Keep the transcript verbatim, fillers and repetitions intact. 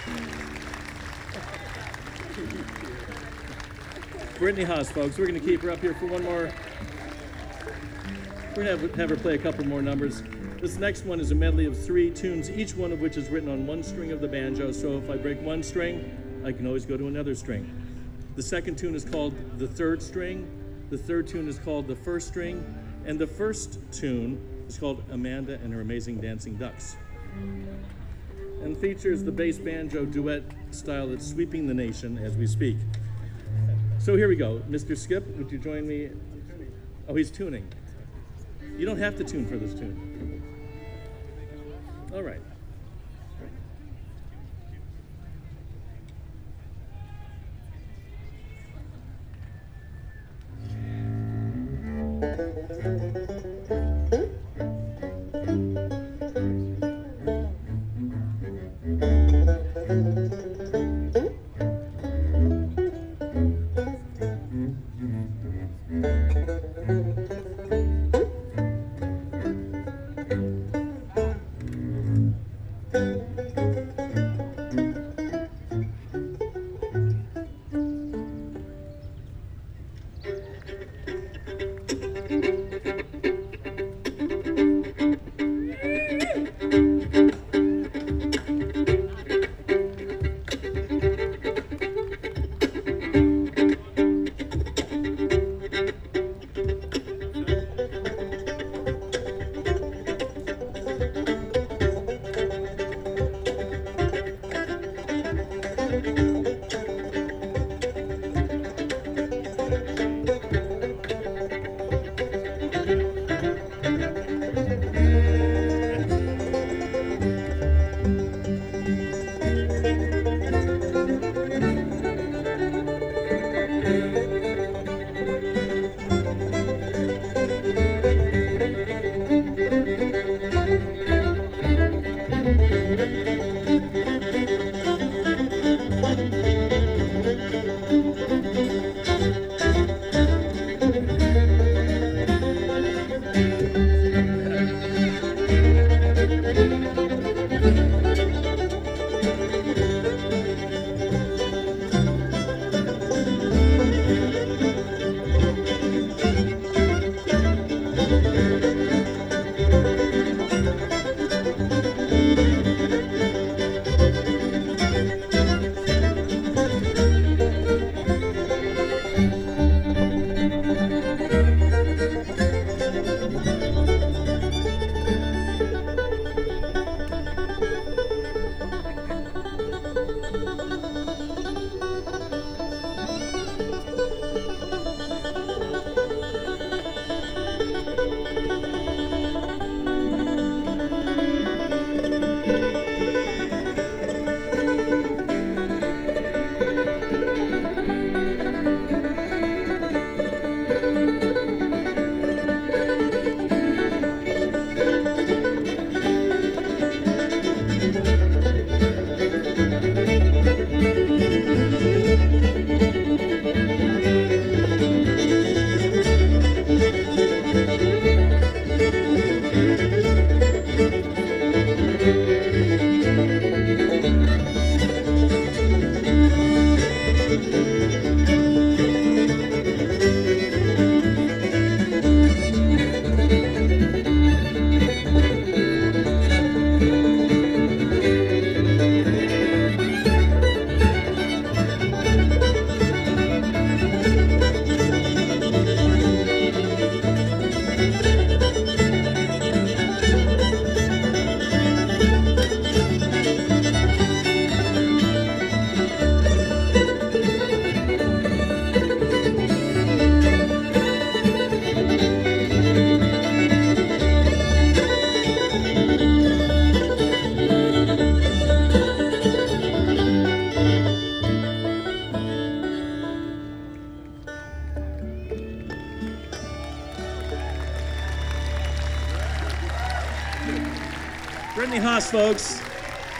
Brittany Haas, folks. We're going to keep her up here for one more. We're going to have, have her play a couple more numbers. This next one is a medley of three tunes, each one of which is written on one string of the banjo. So if I break one string, I can always go to another string. The second tune is called the third string. The third tune is called the first string. And the first tune is called Amanda and Her Amazing Dancing Ducks. And features the bass banjo duet style that's sweeping the nation as we speak. So here we go. Mister Skip, would you join me? Oh, he's tuning. You don't have to tune for this tune. All right. Brittany Haas, folks.